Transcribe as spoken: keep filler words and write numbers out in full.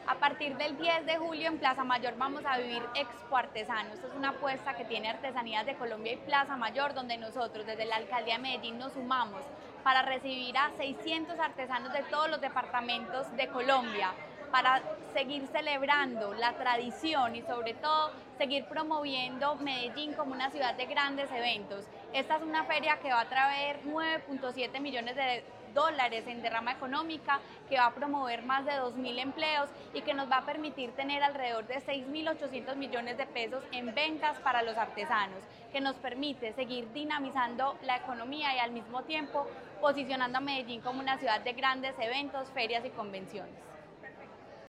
A partir del diez de julio en Plaza Mayor vamos a vivir Expo Artesano. Esta es una apuesta que tiene Artesanías de Colombia y Plaza Mayor, donde nosotros desde la Alcaldía de Medellín nos sumamos para recibir a seiscientos artesanos de todos los departamentos de Colombia, para seguir celebrando la tradición y sobre todo seguir promoviendo Medellín como una ciudad de grandes eventos. Esta es una feria que va a traer nueve punto siete millones de dólares en derrama económica, que va a promover más de dos mil empleos y que nos va a permitir tener alrededor de seis mil ochocientos millones de pesos en ventas para los artesanos, que nos permite seguir dinamizando la economía y al mismo tiempo posicionando a Medellín como una ciudad de grandes eventos, ferias y convenciones.